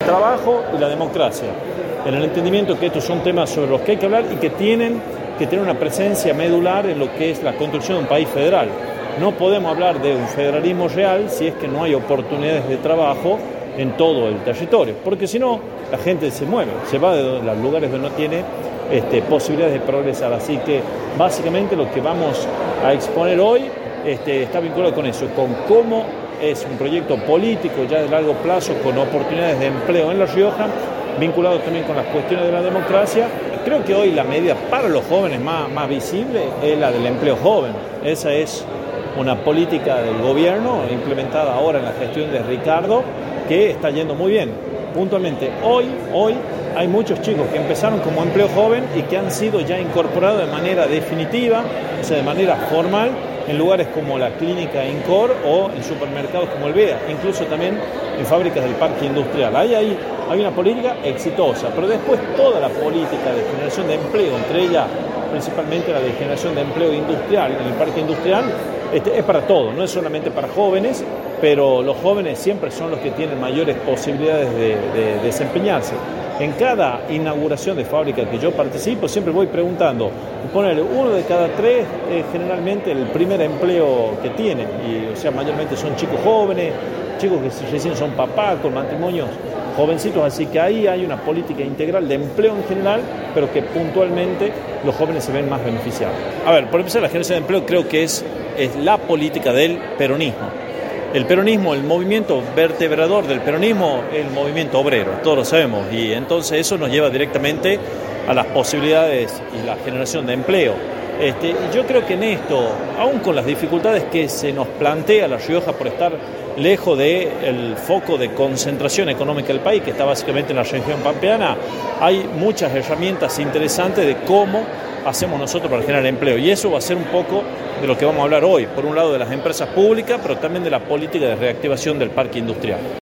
trabajo y la democracia, en el entendimiento que estos son temas sobre los que hay que hablar y que tienen que tener una presencia medular en lo que es la construcción de un país federal. No podemos hablar de un federalismo real si es que no hay oportunidades de trabajo en todo el territorio, porque si no, la gente se mueve, se va de los lugares donde no tiene posibilidades de progresar. Así que básicamente lo que vamos a exponer hoy está vinculado con eso, con cómo es un proyecto político ya de largo plazo con oportunidades de empleo en La Rioja, vinculado también con las cuestiones de la democracia. Creo que hoy la medida para los jóvenes más visible es la del empleo joven. Esa es una política del gobierno implementada ahora en la gestión de Ricardo, que está yendo muy bien. Puntualmente, hoy hay muchos chicos que empezaron como empleo joven y que han sido ya incorporados de manera definitiva, o sea, de manera formal, en lugares como la clínica Incor o en supermercados como el BEA, incluso también en fábricas del parque industrial. Hay una política exitosa, pero después toda la política de generación de empleo, entre ellas principalmente la de generación de empleo industrial en el parque industrial, es para todo, no es solamente para jóvenes, pero los jóvenes siempre son los que tienen mayores posibilidades de desempeñarse. En cada inauguración de fábrica que yo participo, siempre voy preguntando, ponerle 1 de cada 3 generalmente el primer empleo que tienen, y o sea, mayormente son chicos jóvenes, chicos que recién son papás, con matrimonios jovencitos, así que ahí hay una política integral de empleo en general, pero que puntualmente los jóvenes se ven más beneficiados. A ver, por empezar, la generación de empleo creo que es la política del peronismo. El peronismo, el movimiento vertebrador del peronismo, es el movimiento obrero, todos lo sabemos, y entonces eso nos lleva directamente a las posibilidades y la generación de empleo. Yo creo que en esto, aún con las dificultades que se nos plantea La Rioja por estar lejos del foco de concentración económica del país, que está básicamente en la región pampeana, hay muchas herramientas interesantes de cómo hacemos nosotros para generar empleo, y eso va a ser un poco de lo que vamos a hablar hoy, por un lado de las empresas públicas, pero también de la política de reactivación del parque industrial.